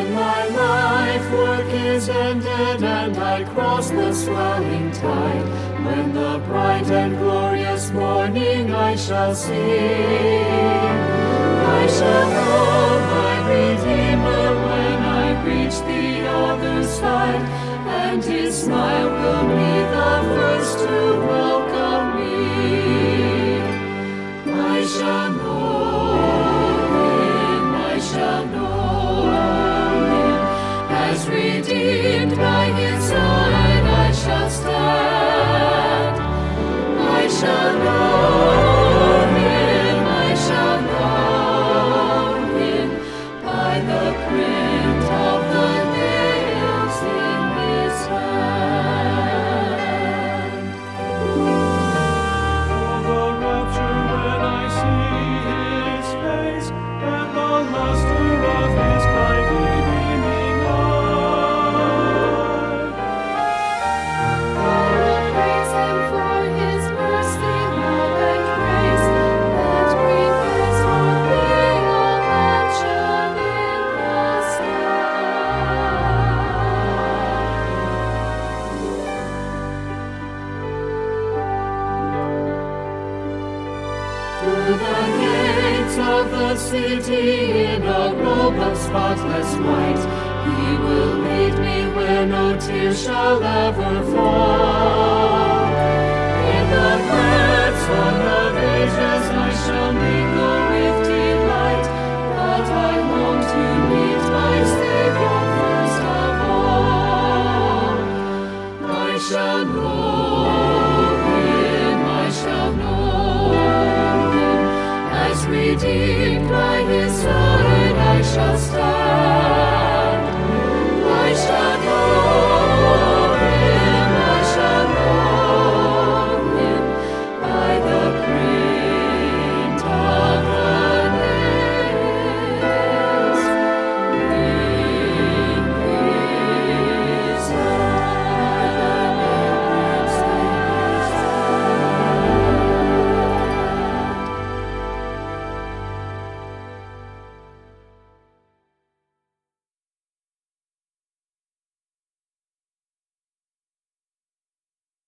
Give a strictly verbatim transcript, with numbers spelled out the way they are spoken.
my life work is ended and I cross the swelling tide, when the bright and glorious morning I shall see, I shall know my Redeemer when I reach the other side, and his smile will be the first to welcome me. I shall know him, I shall know him, as redeemed by his side I shall stand. I shall know him, I shall know him, by the print of the nails in his hand. Oh, the rapture when I see his face, and the luster of his kindly beaming eye. I will praise him for his mercy, love, and grace, that prepares for me a mansion in the sky. Through the gates of the city in a robe of spotless white, he will lead me where no tear shall ever fall. In the glad song of ages I shall mingle with delight, but I long to meet my Savior first of all. I shall know him, I shall know him, as redeemed